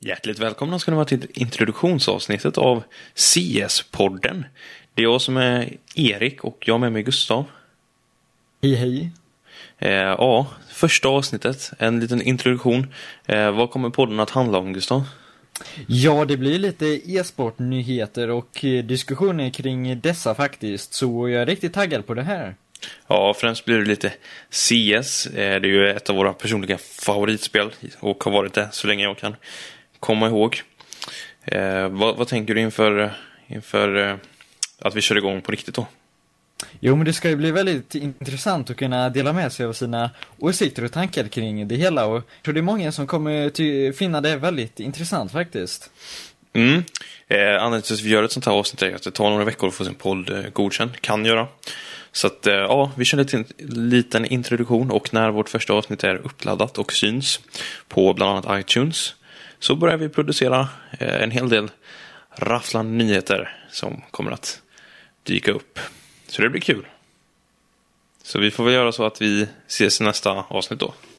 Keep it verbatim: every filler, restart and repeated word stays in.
Hjärtligt välkomna ska ni vara till introduktionsavsnittet av C S-podden. Det är jag som är Erik och jag med mig Gustav. Hej hej. Eh, ja, första avsnittet, en liten introduktion. Eh, vad kommer podden att handla om, Gustav? Ja, det blir lite e-sportnyheter och diskussioner kring dessa faktiskt. Så jag är riktigt taggad på det här. Ja, främst blir det lite C S. Eh, det är ju ett av våra personliga favoritspel och har varit det så länge jag kan komma ihåg. Eh, vad, vad tänker du inför, inför eh, att vi kör igång på riktigt då? Jo, men det ska ju bli väldigt intressant att kunna dela med sig av sina åsikter och tankar kring det hela. Och jag tror det är många som kommer ty- finna det väldigt intressant faktiskt. Mm. Eh, anledningen till att vi gör ett sånt här avsnitt är att det tar några veckor att få sin podd eh, godkänd. Kan göra. Så att eh, ja, vi kör en liten introduktion och när vårt första avsnitt är uppladdat och syns på bland annat iTunes så börjar vi producera eh, en hel del rafflande nyheter som kommer att dyka upp. Så det blir kul. Så vi får väl göra så att vi ses i nästa avsnitt då.